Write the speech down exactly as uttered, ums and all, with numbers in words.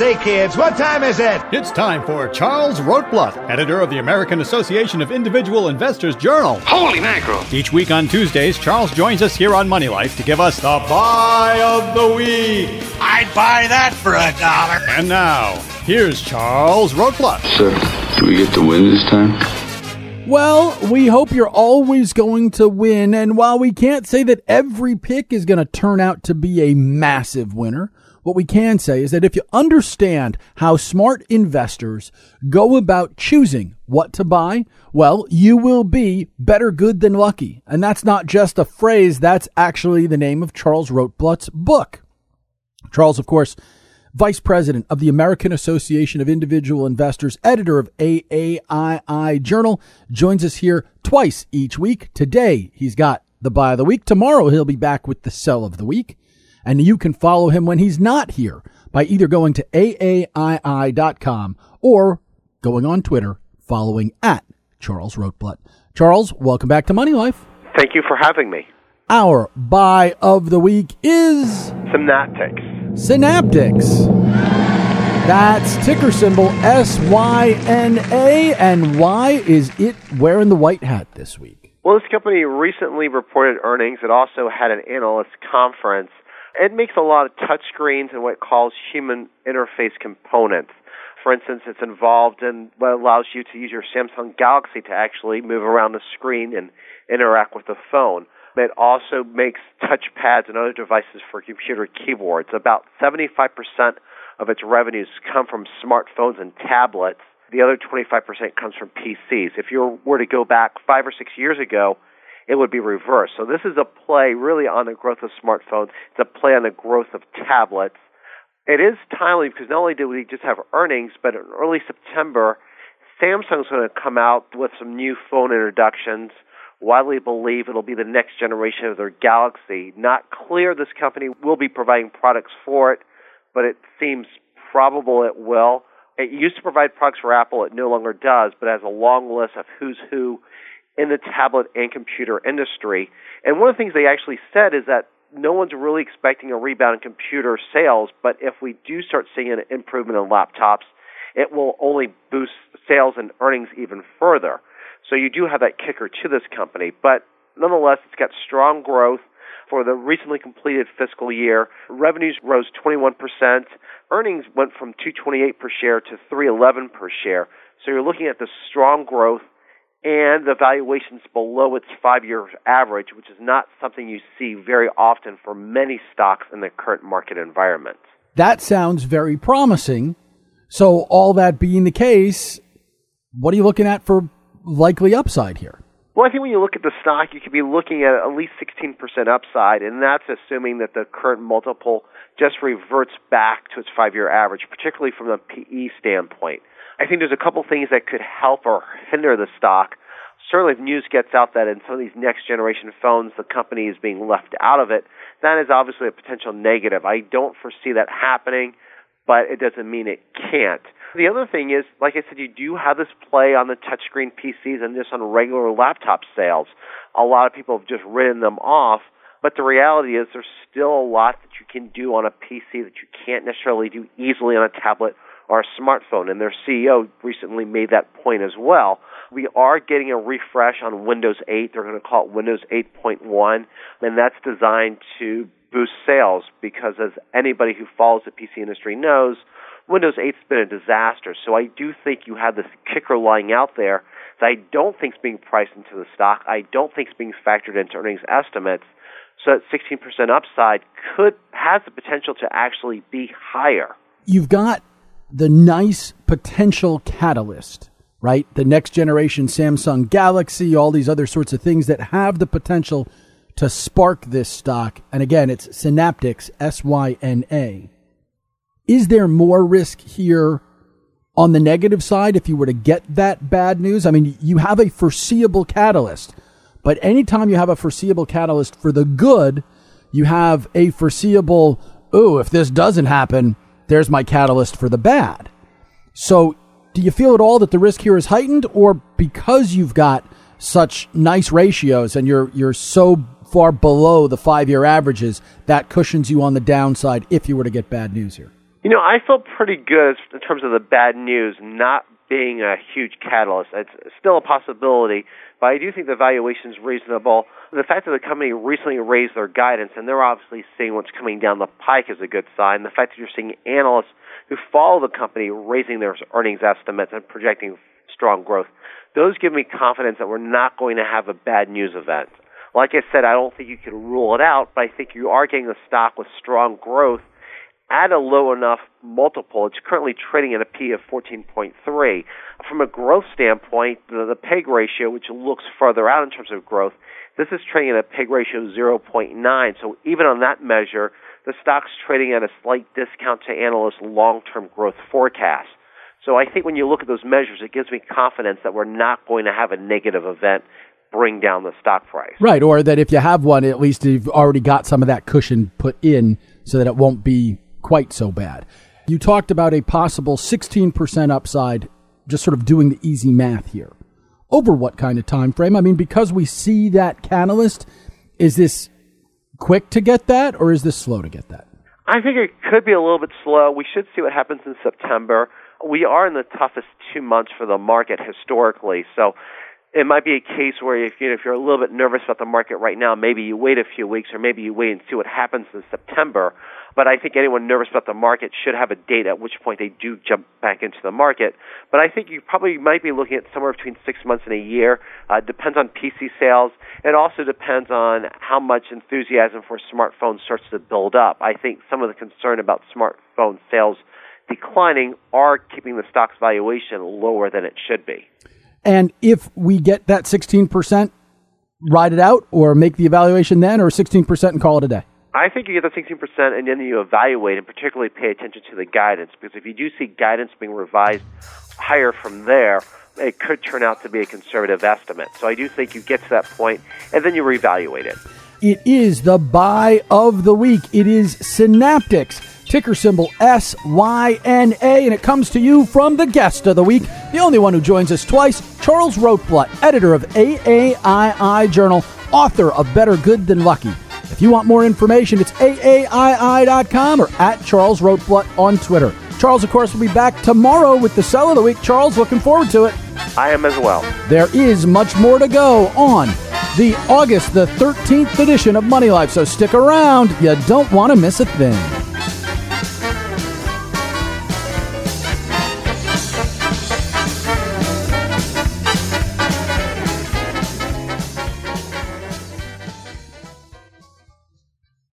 Say, kids, what time is it? It's time for Charles Rotblat, editor of the American Association of Individual Investors Journal. Holy mackerel! Each week on Tuesdays, Charles joins us here on Money Life to give us the buy of the week. I'd buy that for a dollar. And now, here's Charles Rotblat. Sir, do we get to win this time? Well, we hope you're always going to win, and while we can't say that every pick is going to turn out to be a massive winner, what we can say is that if you understand how smart investors go about choosing what to buy, well, you will be better good than lucky. And that's not just a phrase, that's actually the name of Charles Rotblat's book. Charles, of course, Vice President of the American Association of Individual Investors, editor of A A I I Journal, joins us here twice each week. Today, he's got the buy of the week. Tomorrow, he'll be back with the sell of the week. And you can follow him when he's not here by either going to A A I I dot com or going on Twitter, following at Charles Rotblat. Charles, welcome back to Money Life. Thank you for having me. Our buy of the week is Synaptics. Synaptics. That's ticker symbol S Y N A. And why is it wearing the white hat this week? Well, this company recently reported earnings. It also had an analyst conference. It makes a lot of touchscreens and what it calls human interface components. For instance, it's involved in what allows you to use your Samsung Galaxy to actually move around the screen and interact with the phone. It also makes touchpads and other devices for computer keyboards. About seventy-five percent of its revenues come from smartphones and tablets. The other twenty-five percent comes from P Cs. If you were to go back five or six years ago, it would be reversed. So this is a play really on the growth of smartphones. It's a play on the growth of tablets. It is timely because not only did we just have earnings, but in early September, Samsung's going to come out with some new phone introductions. Widely believe it'll be the next generation of their Galaxy. Not clear this company will be providing products for it, but it seems probable it will. It used to provide products for Apple. It no longer does, but has a long list of who's who in the tablet and computer industry. And one of the things they actually said is that no one's really expecting a rebound in computer sales, but if we do start seeing an improvement in laptops, it will only boost sales and earnings even further. So you do have that kicker to this company. But nonetheless, it's got strong growth for the recently completed fiscal year. Revenues rose twenty-one percent. Earnings went from two dollars and twenty-eight cents per share to three dollars and eleven cents per share. So you're looking at the strong growth, and the valuation's below its five-year average, which is not something you see very often for many stocks in the current market environment. That sounds very promising. So all that being the case, what are you looking at for likely upside here? Well, I think when you look at the stock, you could be looking at at least sixteen percent upside, and that's assuming that the current multiple just reverts back to its five-year average, particularly from a P E standpoint. I think there's a couple things that could help or hinder the stock. Certainly if news gets out that in some of these next-generation phones, the company is being left out of it, that is obviously a potential negative. I don't foresee that happening, but it doesn't mean it can't. The other thing is, like I said, you do have this play on the touchscreen P Cs and just on regular laptop sales. A lot of people have just written them off, but the reality is there's still a lot that you can do on a P C that you can't necessarily do easily on a tablet or a smartphone, and their C E O recently made that point as well. We are getting a refresh on Windows eight. They're going to call it Windows eight point one, and that's designed to boost sales because, as anybody who follows the P C industry knows, Windows eight's been a disaster. So I do think you have this kicker lying out there that I don't think is being priced into the stock. I don't think it's being factored into earnings estimates. So that sixteen percent upside could has the potential to actually be higher. You've got the nice potential catalyst, right? The next generation Samsung Galaxy, all these other sorts of things that have the potential to spark this stock. And again, it's Synaptics, S Y N A. Is there more risk here on the negative side if you were to get that bad news? I mean, you have a foreseeable catalyst, but anytime you have a foreseeable catalyst for the good, you have a foreseeable, oh, if this doesn't happen, there's my catalyst for the bad. So do you feel at all that the risk here is heightened, or because you've got such nice ratios and you're you're so far below the five-year averages, that cushions you on the downside if you were to get bad news here? You know, I feel pretty good in terms of the bad news not being a huge catalyst. It's still a possibility, but I do think the valuation is reasonable. The fact that the company recently raised their guidance, and they're obviously seeing what's coming down the pike, is a good sign. The fact that you're seeing analysts who follow the company raising their earnings estimates and projecting strong growth, those give me confidence that we're not going to have a bad news event. Like I said, I don't think you can rule it out, but I think you are getting a stock with strong growth at a low enough multiple. It's currently trading at a P of fourteen point three. From a growth standpoint, the, the P E G ratio, which looks further out in terms of growth, this is trading at a P E G ratio of zero point nine. So even on that measure, the stock's trading at a slight discount to analysts' long-term growth forecast. So I think when you look at those measures, it gives me confidence that we're not going to have a negative event bring down the stock price. Right, or that if you have one, at least you've already got some of that cushion put in so that it won't be quite so bad. You talked about a possible sixteen percent upside, just sort of doing the easy math here. Over what kind of time frame? I mean, because we see that catalyst, is this quick to get that, or is this slow to get that? I think it could be a little bit slow. We should see what happens in September. We are in the toughest two months for the market historically, so it might be a case where if, you know, if you're a little bit nervous about the market right now, maybe you wait a few weeks or maybe you wait and see what happens in September. But I think anyone nervous about the market should have a date at which point they do jump back into the market. But I think you probably might be looking at somewhere between six months and a year. Uh, it depends on P C sales. It also depends on how much enthusiasm for smartphones starts to build up. I think some of the concern about smartphone sales declining are keeping the stock's valuation lower than it should be. And if we get that sixteen percent, ride it out or make the evaluation then, or sixteen percent and call it a day? I think you get the sixteen percent and then you evaluate and particularly pay attention to the guidance, because if you do see guidance being revised higher from there, it could turn out to be a conservative estimate. So I do think you get to that point and then you reevaluate it. It is the buy of the week. It is Synaptics, ticker symbol S Y N A, and it comes to you from the guest of the week, the only one who joins us twice, Charles Rotblatt, editor of A A I I Journal, author of Better Good Than Lucky. If you want more information, it's A A I I dot com or at Charles Rotblatt on Twitter. Charles, of course, will be back tomorrow with the sell of the week. Charles, looking forward to it. I am as well. There is much more to go on the August the thirteenth edition of Money Life, so stick around. You don't want to miss a thing.